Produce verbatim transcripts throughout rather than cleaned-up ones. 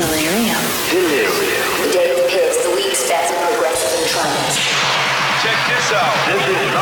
Delirium. Delirium. Dave Pierce, the week's best progressive and trance. Check this out. This is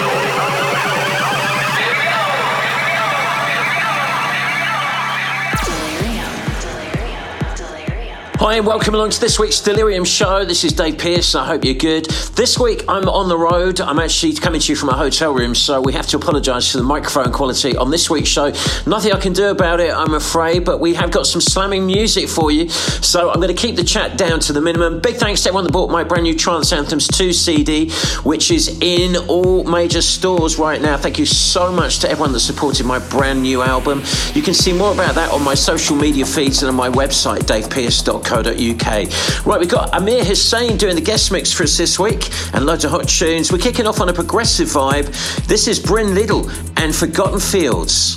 Hi and welcome along to this week's Delirium show. This is Dave Pierce. I hope you're good. This week I'm on the road. I'm actually coming to you from a hotel room, so we have to apologise for the microphone quality on this week's show. Nothing I can do about it, I'm afraid, but we have got some slamming music for you, so I'm going to keep the chat down to the minimum. Big thanks to everyone that bought my brand new Trance Anthems two C D, which is in all major stores right now. Thank you so much to everyone that supported my brand new album. You can see more about that on my social media feeds and on my website, dave pierce dot com. .uk. Right, we've got Amir Hussain doing the guest mix for us this week and loads of hot tunes. We're kicking off on a progressive vibe. This is Bryn Liddell and Forgotten Fields.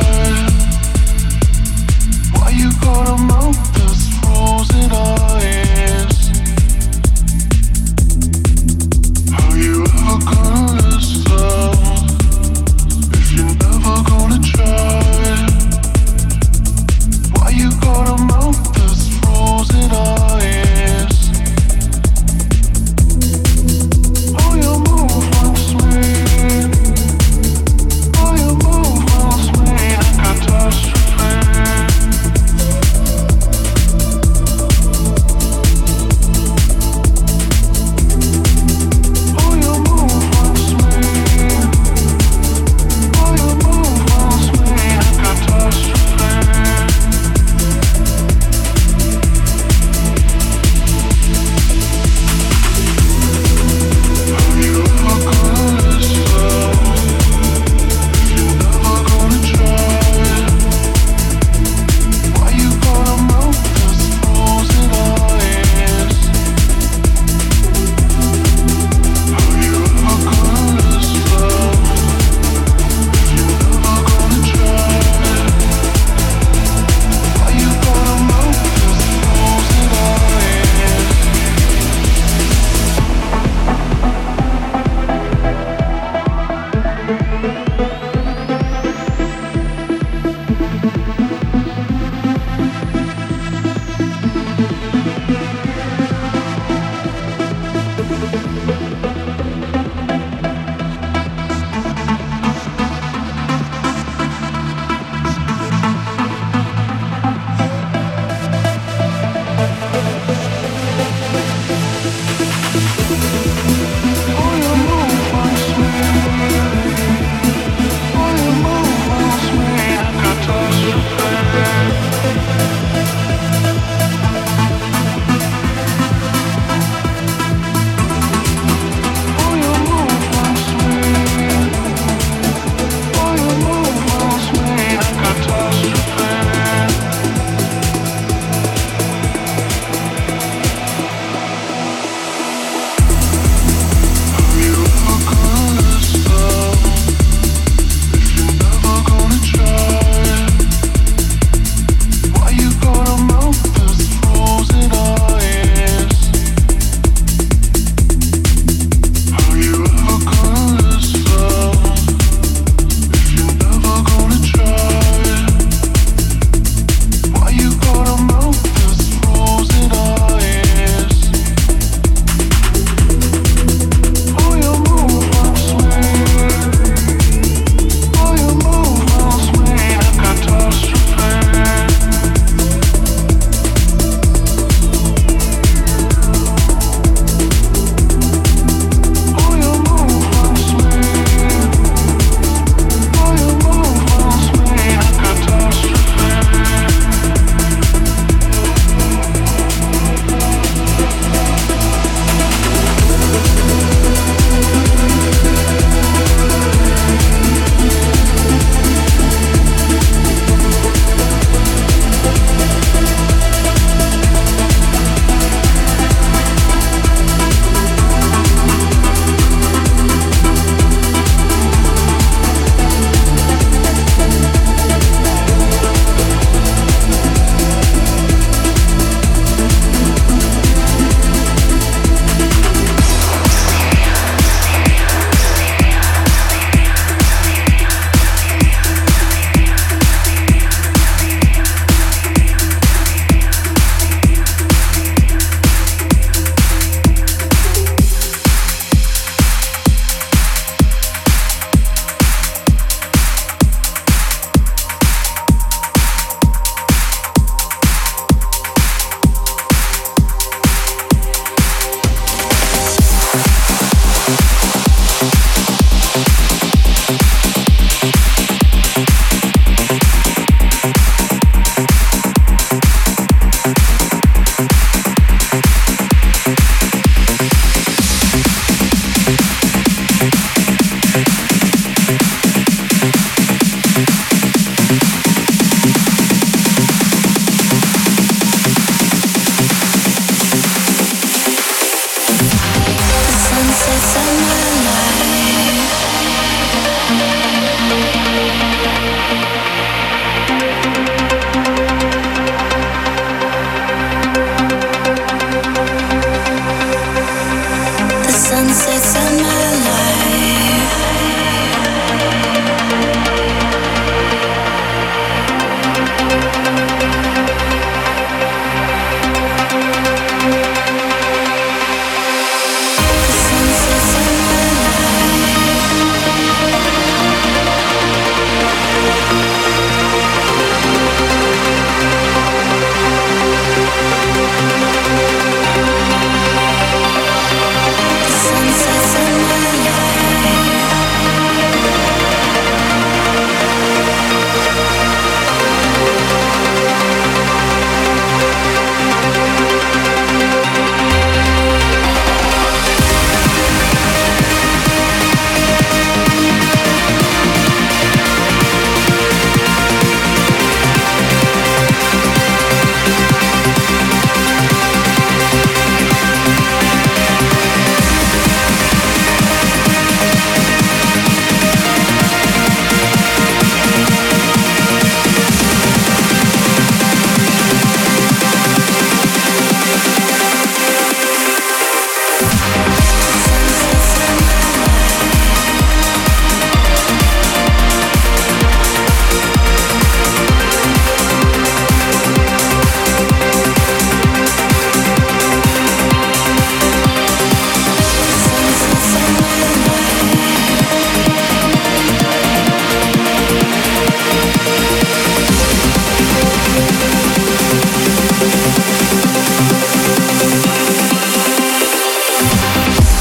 Why you got a mouth that's frozen, I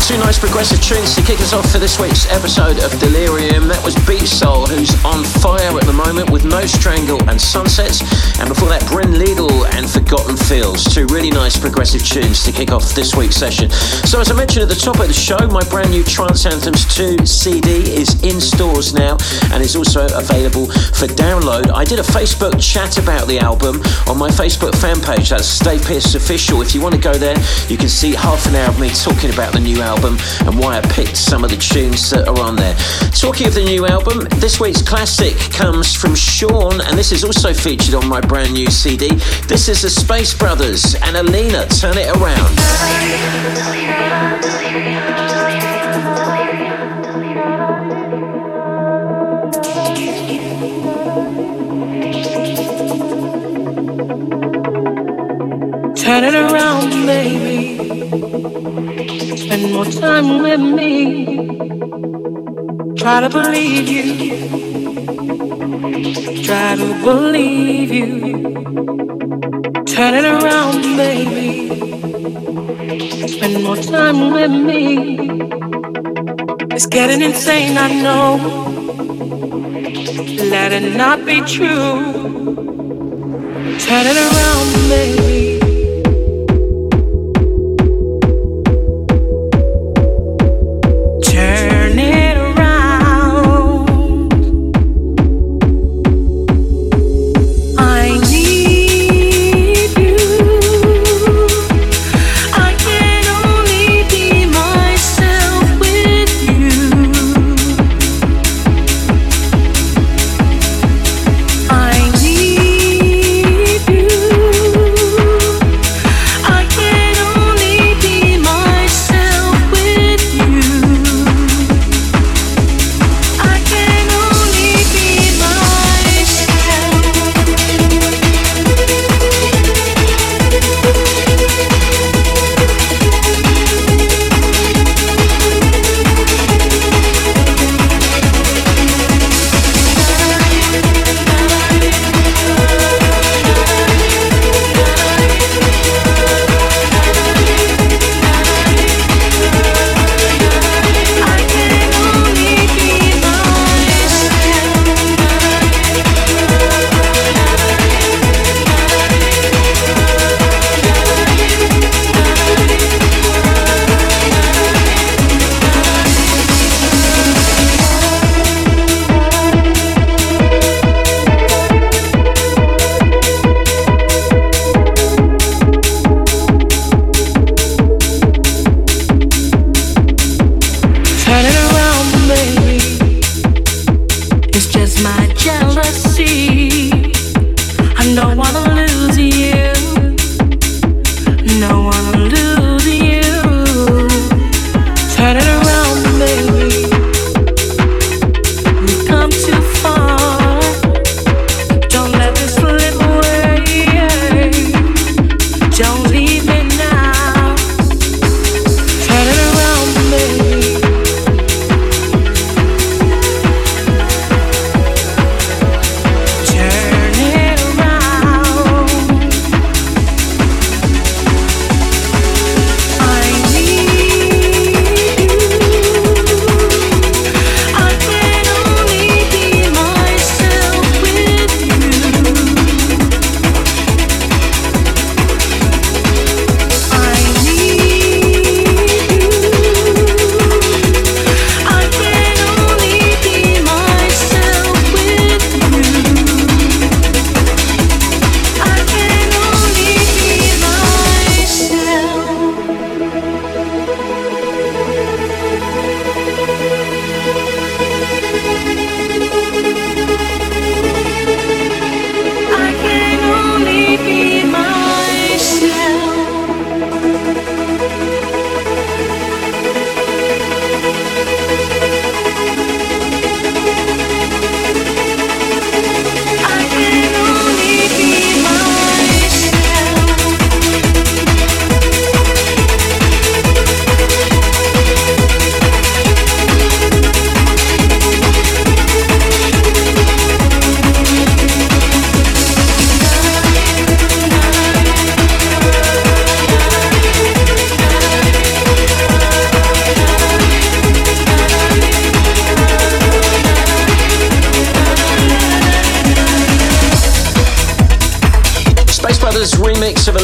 Two nice progressive tunes to kick us off for this week's episode of Delirium. That was Beat Soul, who's on fire at the moment with No Strangle and Sunsets. And before that, Bryn Lidl and Forgotten Fields. Two really nice progressive tunes to kick off this week's session. So as I mentioned at the top of the show, my brand new Trance Anthems two C D is in stores now and is also available for download. I did a Facebook chat about the album on my Facebook fan page. That's Dave Pearce Official. If you want to go there, you can see half an hour of me talking about the new album and why I picked some of the tunes that are on there. Talking of the new album, this week's classic comes from Sean, and this is also featured on my brand new C D. This is the Space Brothers and Alina, Turn It Around. Turn it around, baby. Spend more time with me. Try to believe you. Try to believe you. Turn it around, baby. Spend more time with me. It's getting insane, I know. Let it not be true. Turn it around, baby. I need you.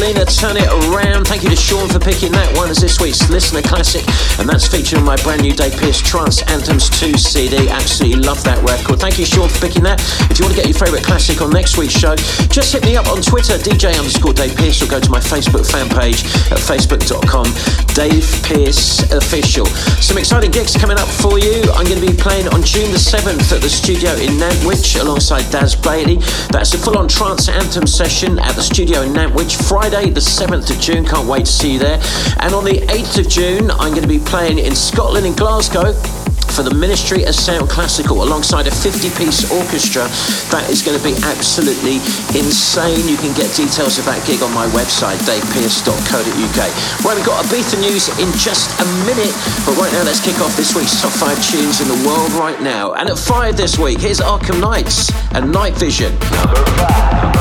Selena, Turn It Around. Thank you to Sean for picking that one as this week's listener classic, and that's featured on my brand new Dave Pearce Trance Anthems two C D. Absolutely love that record. Thank you, Sean, for picking that. If you want to get your favourite classic on next week's show, just hit me up on Twitter, D J underscore Dave Pearce, or go to my Facebook fan page at facebook dot com, Dave Pearce Official. Some exciting gigs coming up for you. I'm going to be playing on June the seventh at the studio in Nantwich alongside Daz Bailey. That's a full-on trance anthem session at the studio in Nantwich, Friday the seventh of June. Can't wait to see you there. And on the eighth of June, I'm going to be playing in Scotland, in Glasgow, for the Ministry of Sound Classical alongside a fifty-piece orchestra. That is going to be absolutely insane. You can get details of that gig on my website, dave pearce dot co dot uk. Well, we've got Ibiza news in just a minute, but right now let's kick off this week's top five tunes in the world right now. And at five this week, here's Arkham Knights and Night Vision. Number five.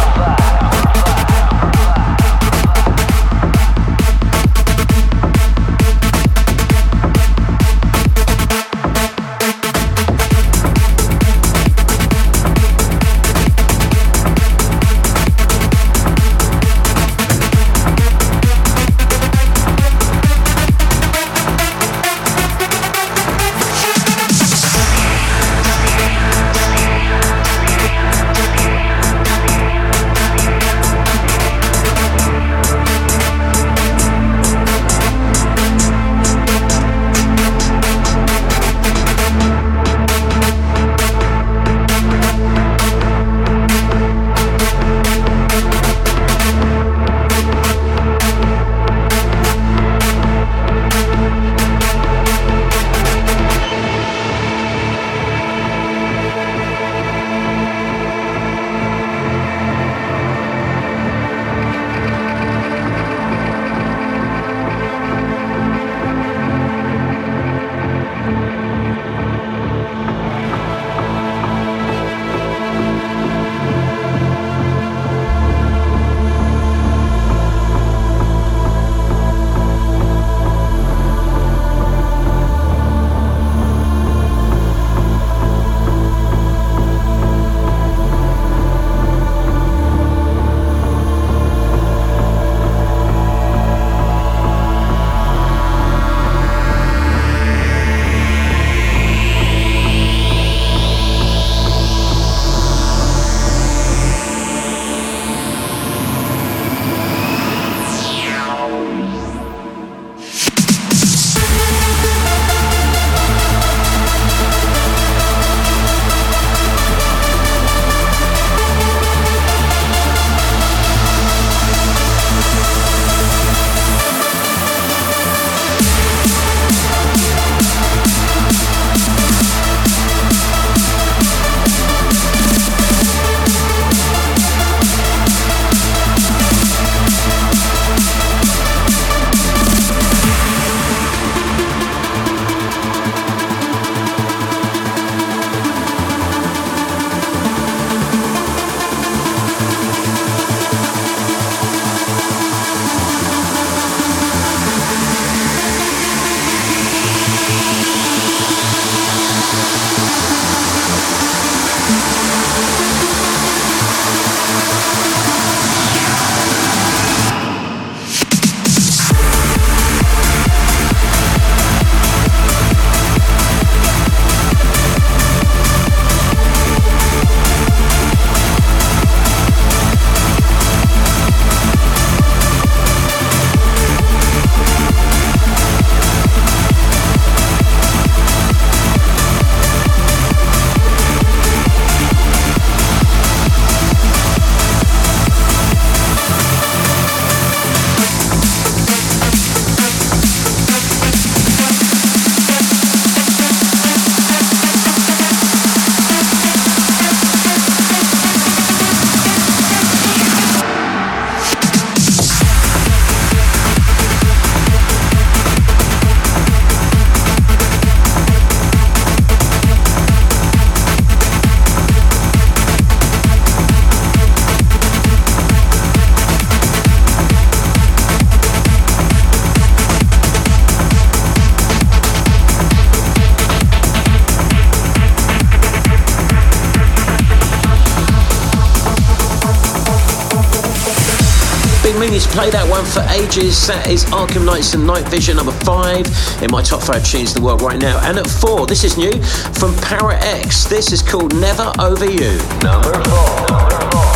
meaning to play that one for ages. That is Arkham Knights and Night Vision, number five in my top five tunes in the world right now. And at four, this is new from Para X. This is called Never Over You. Number four. Number four.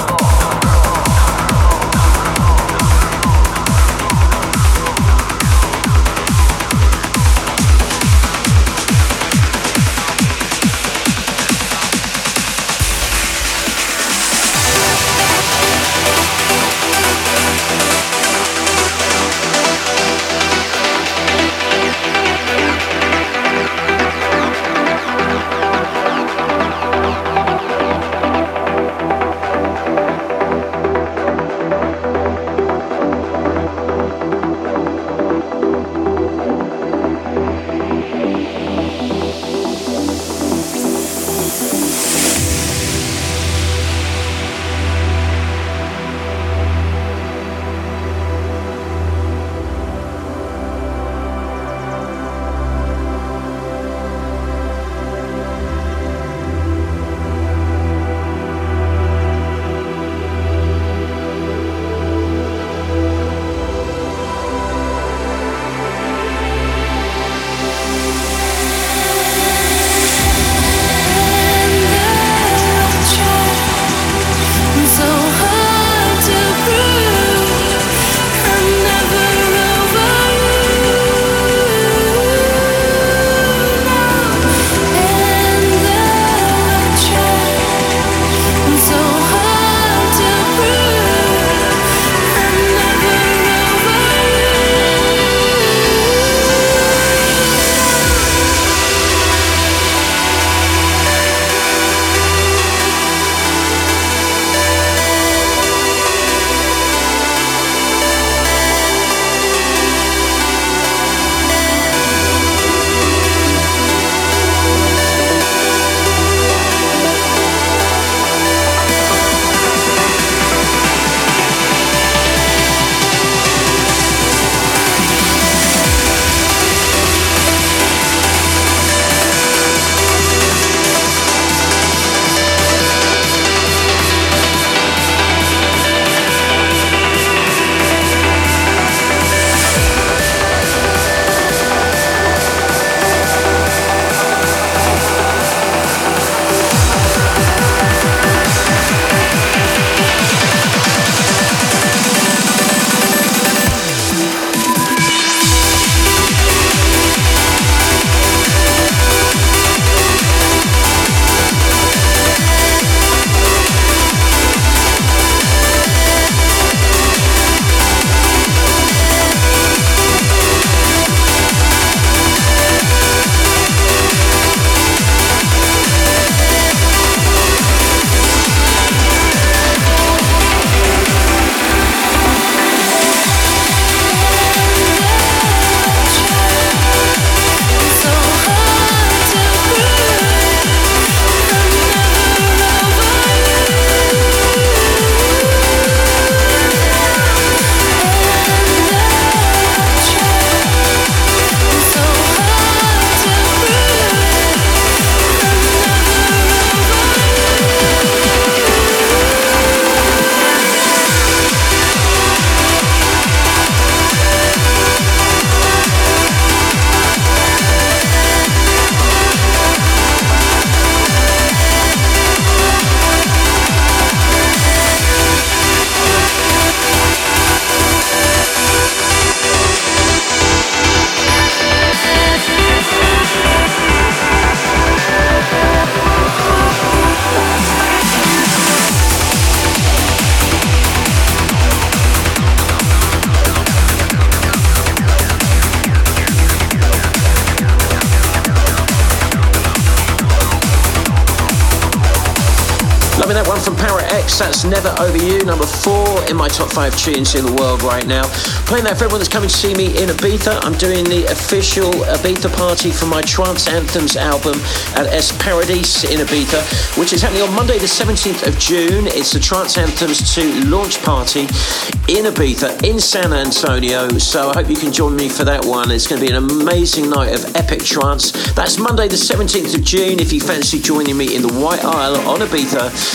Loving that one from Para X. That's Never Over You, number four in my top five tunes in the world right now. Playing that for everyone that's coming to see me in Ibiza. I'm doing the official Ibiza party for my Trance Anthems album at Es Paradis in Ibiza, which is happening on Monday the seventeenth of June. It's the Trance Anthems two launch party in Ibiza, in San Antonio. So I hope you can join me for that one. It's going to be an amazing night of epic trance. That's Monday the seventeenth of June. If you fancy joining me in the White Isle on Ibiza,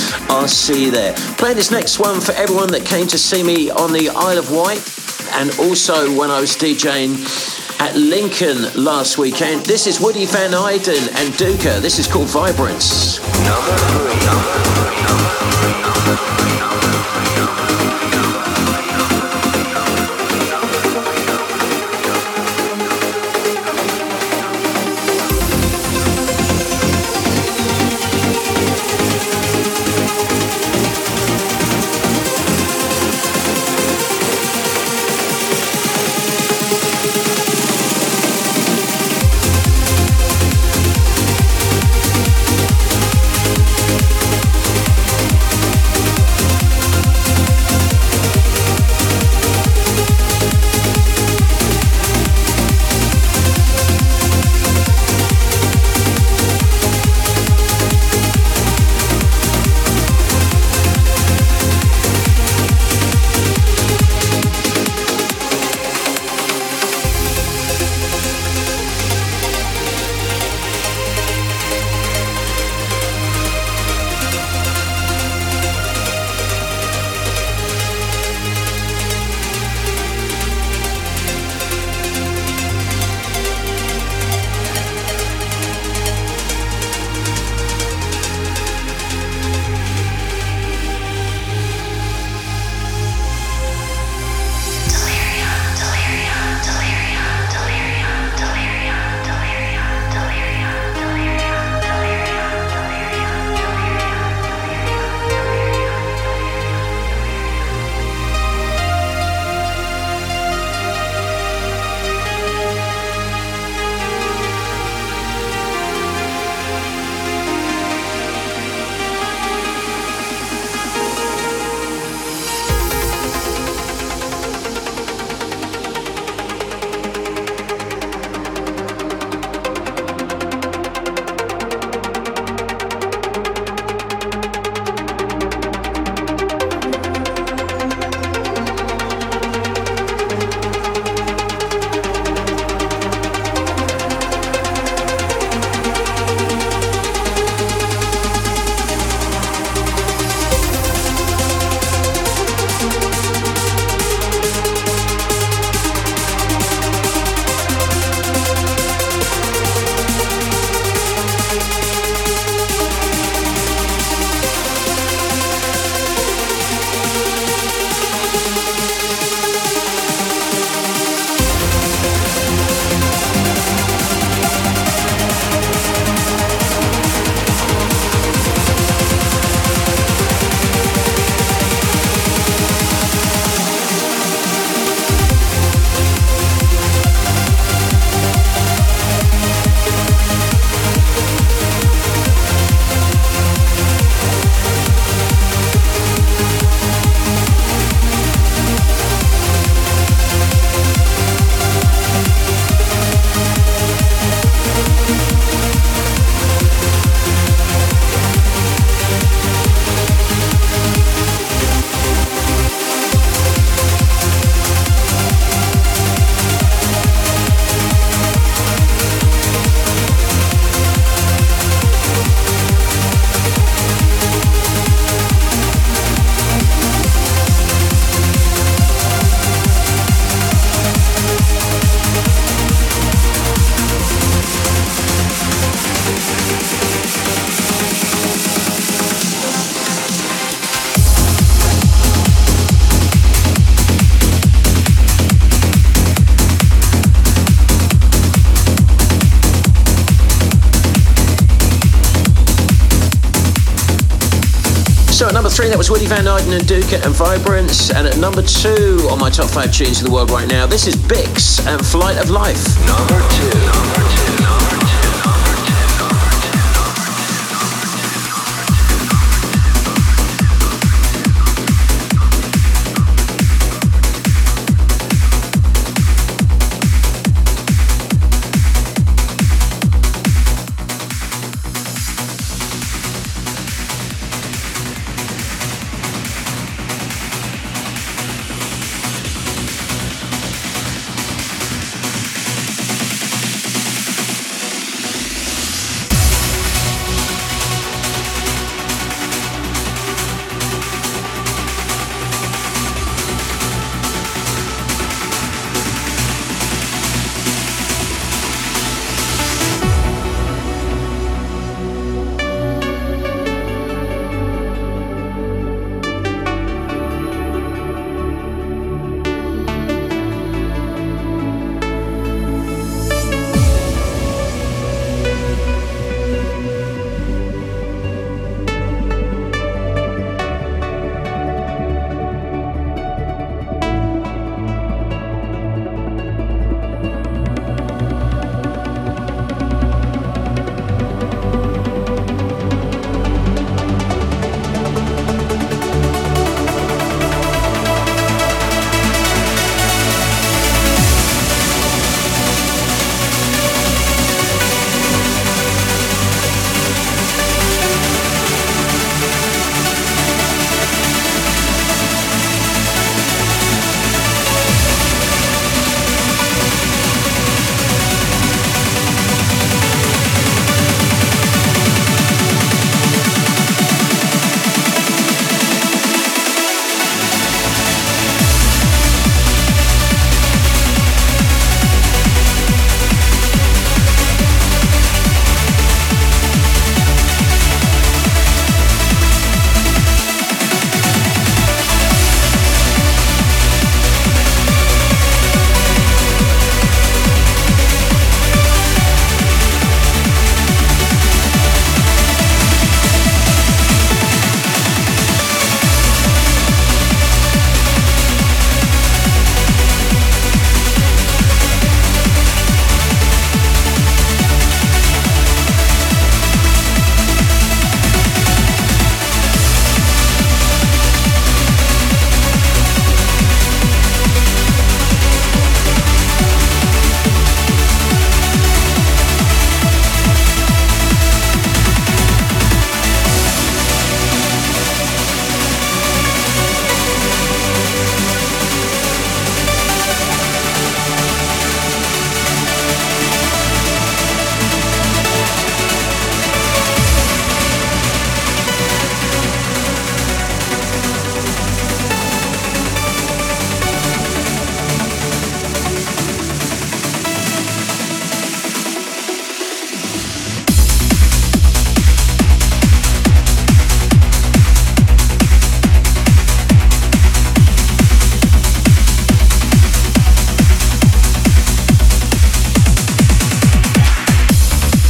I'll see you there. Playing this next one for everyone that came to see me on the Isle of Wight and also when I was DJing at Lincoln last weekend. This is Woody Van Eyden and Duca. This is called Vibrance. Number three, number three, number three, number three, number three, number three. So at number three, that was Woody Van Eyden and Duca and Vibrance. And at number two on my top five tunes in the world right now, this is Bix and Flight of Life. Number two, number two, number two.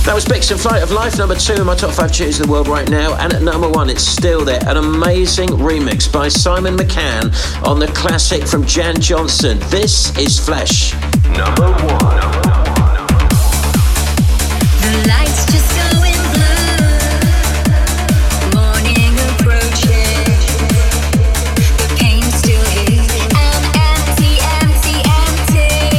That was Bix and Flight of Life, number two in my top five tunes in the world right now. And at number one, it's still there. An amazing remix by Simon McCann on the classic from Jan Johnson. This is Flesh. Number one. The lights just going blue. Morning approaching. The pain still is. I'm empty, empty, empty.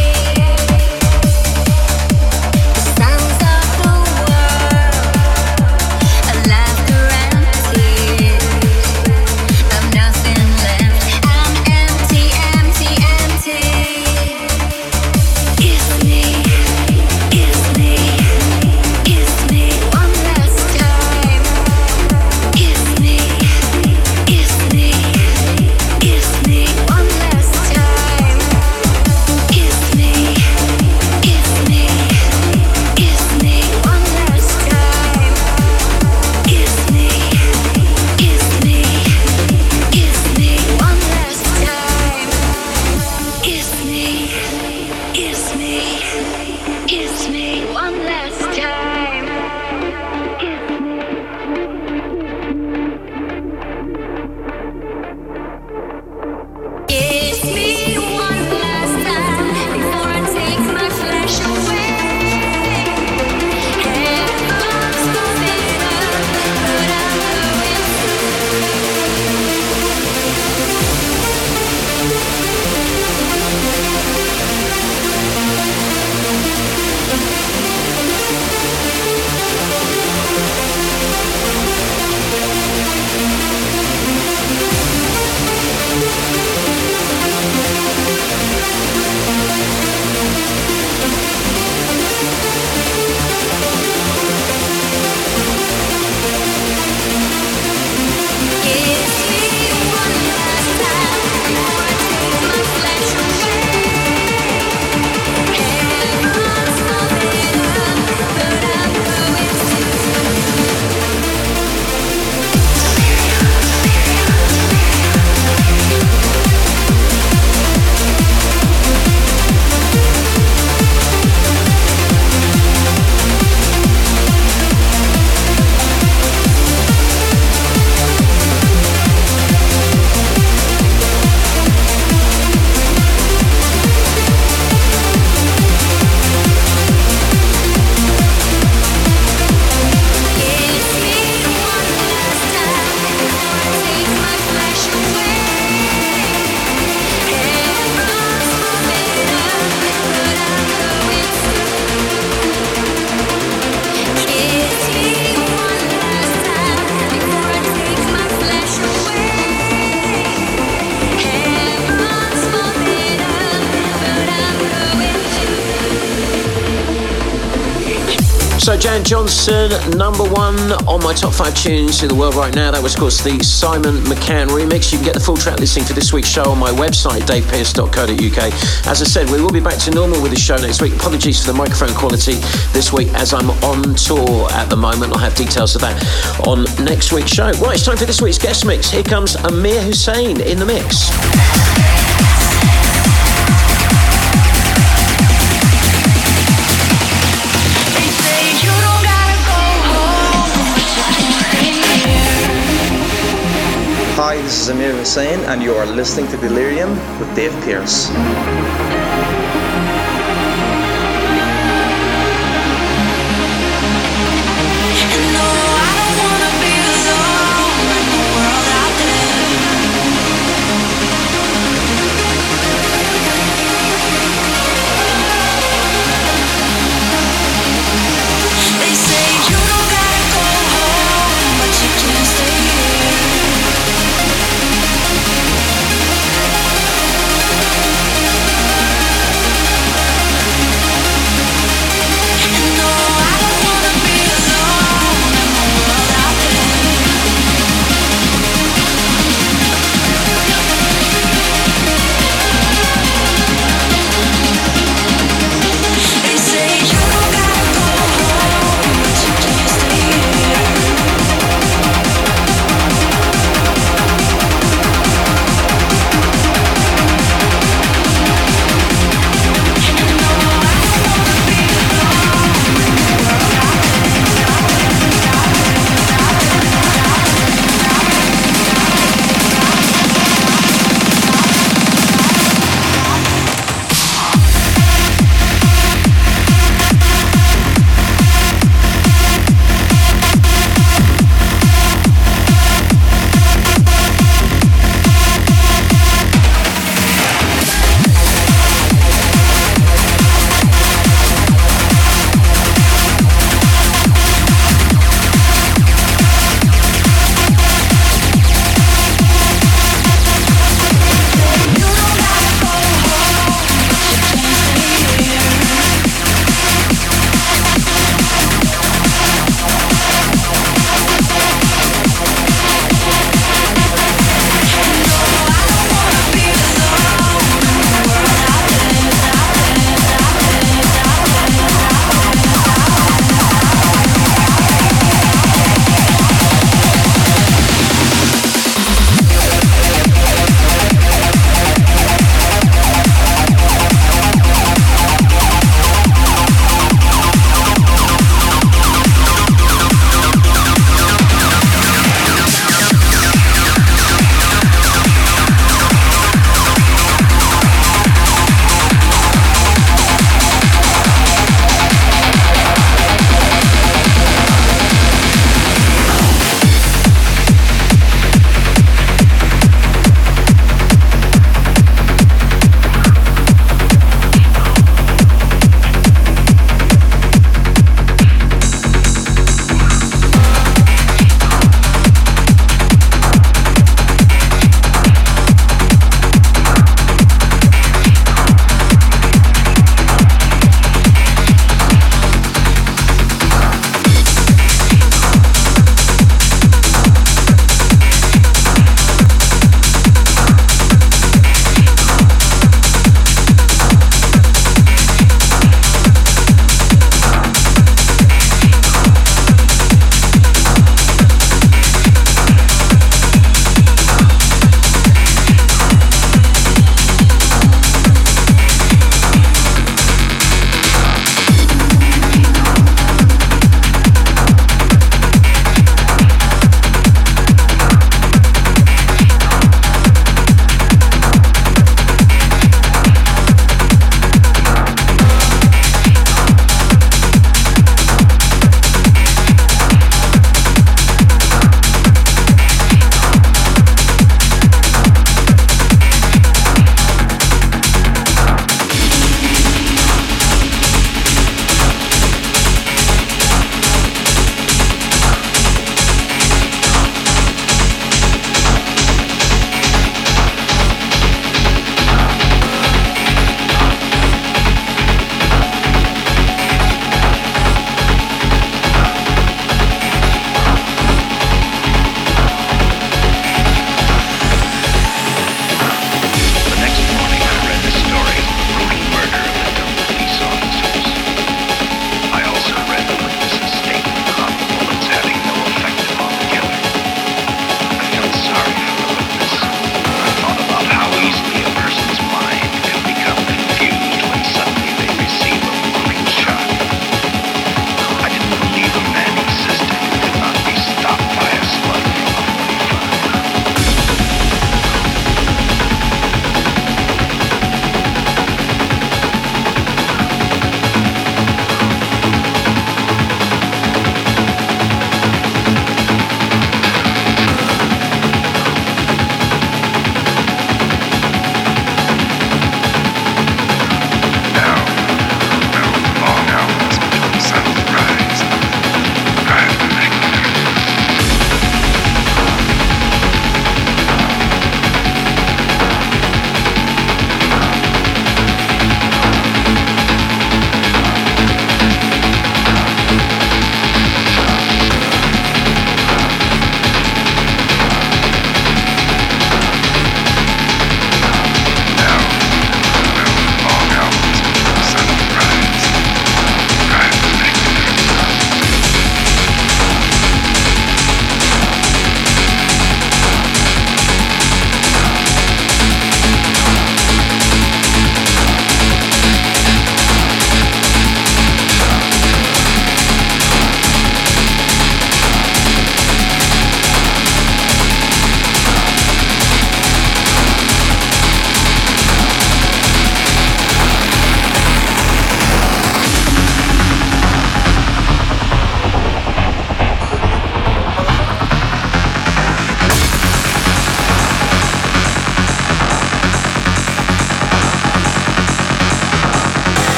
The sounds of the world, a laughter and tears. I've nothing left. I'm empty, empty, empty. It's me, it's me, it's me. One last time. It's me, it's me, it's me. One last time. It's me, it's me, it's me. One last time. It's me, it's me, it's me. One last time. It's me, it's me, it's me. One last time. It's me. It's me one last time before I take my flesh away. Heaven's forbidden, but I'm going It's me one last time before I take my flesh away. Heaven's forbidden, but I'm going It's me one last time before I take my flesh away. Heaven's forbidden, but I'm going It's me one last time before I take my flesh away. Heaven's forbidden, but I'm going So Jan Johnson, number one on my top five tunes in the world right now. That was, of course, the Simon McCann remix. You can get the full track listing for this week's show on my website, dave pearce dot co dot uk. As I said, we will be back to normal with the show next week. Apologies for the microphone quality this week as I'm on tour at the moment. I'll have details of that on next week's show. Right, it's time for this week's guest mix. Here comes Amir Hussain in the mix. They say you don't gotta go home, but you can stay here. Hi, this is Amir Hussain, and you are listening to Delirium with Dave Pearce. And no, I don't wanna be alone in the world out there. They say you don't gotta go home, but you can stay here.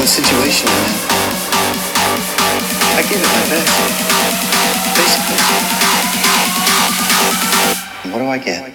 situation I'm in. I give it my best. Basically. And what do I get?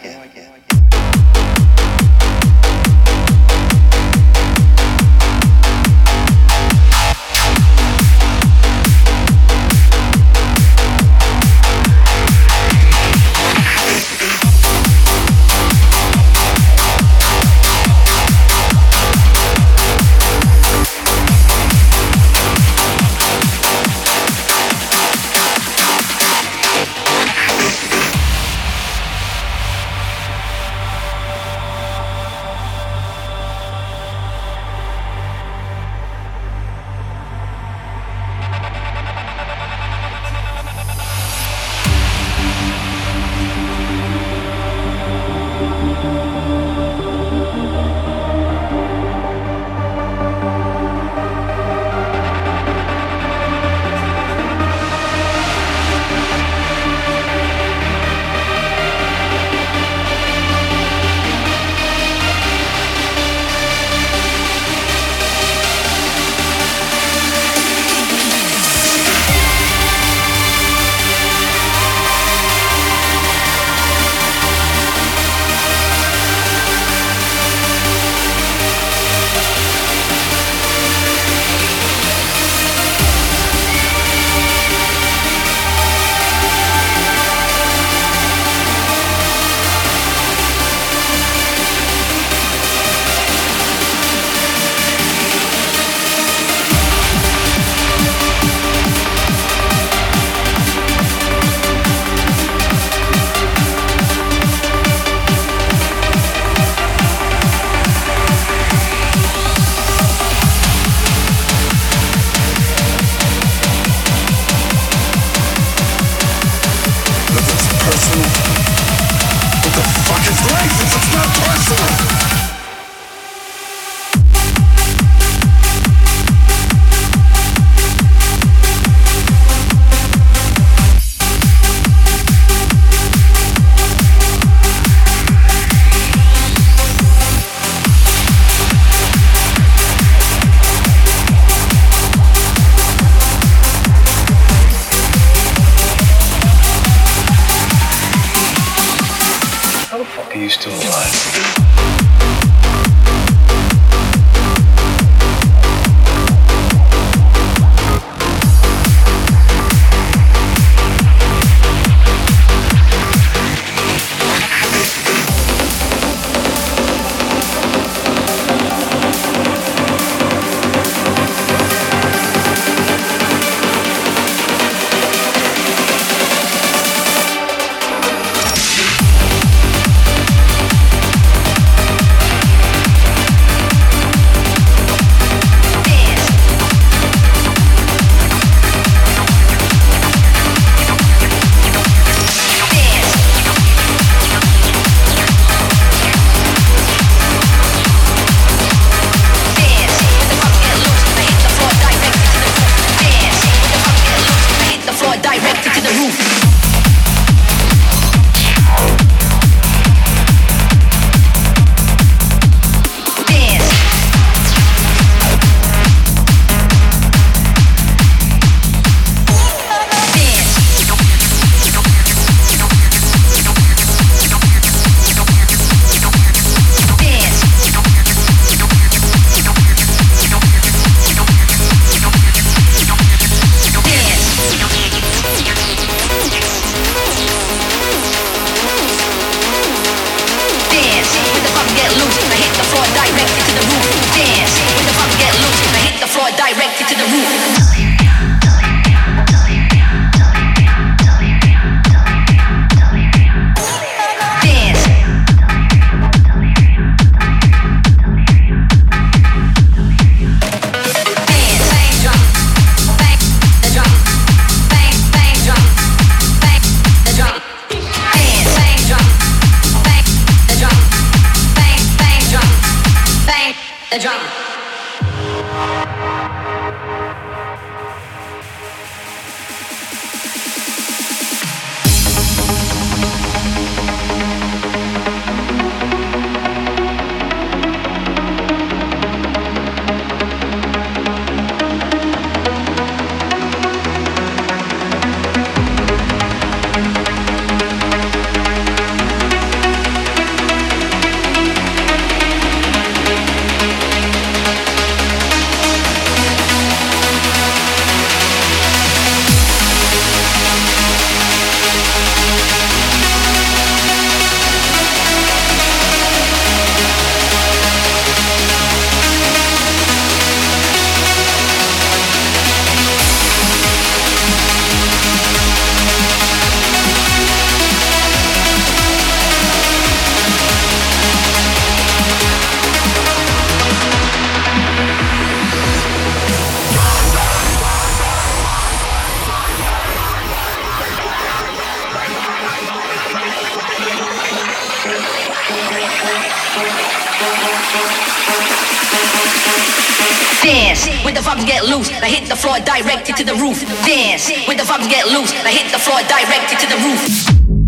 Dance when the vibes get loose. I hit the floor directed to the roof. Dance when the vibes get loose. I hit the floor directed to the roof.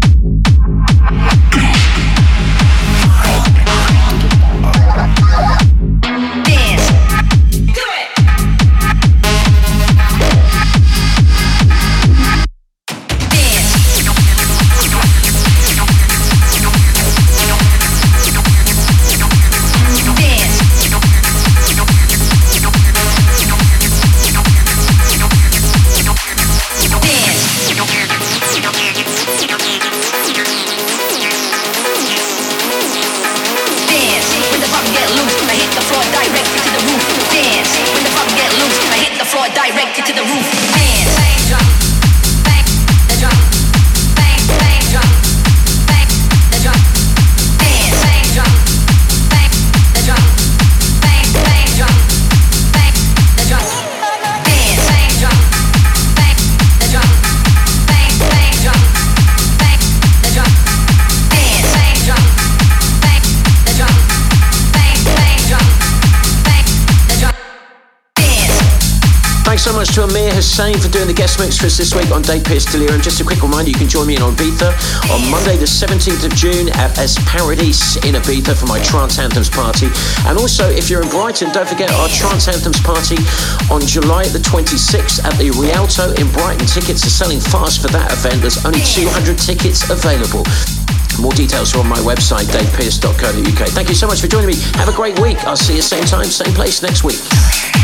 Directed to the roof. Dance. Bang drum. Bang the drum. Bang bang drum. Bang the drum. Dance. Bang drum. Bang the drum. Bang bang drum. Bang the drum. Dance. Bang drum. Bang the drum. Bang bang drum. Bang the drum. Dance. Bang drum. Bang the drum. Bang bang drum. Bang the drum. Thanks so much to Amir Hussain for doing the guest mix for us this week on Dave Pearce Delirium. Just a quick reminder, you can join me in Ibiza on Monday the seventeenth of June at Es Paradis in Ibiza for my Trance Anthems party. And also, if you're in Brighton, don't forget our Trance Anthems party on July the twenty-sixth at the Rialto in Brighton. Tickets are selling fast for that event. There's only two hundred tickets available. More details are on my website, dave pearce dot co dot uk. Thank you so much for joining me. Have a great week. I'll see you same time, same place next week.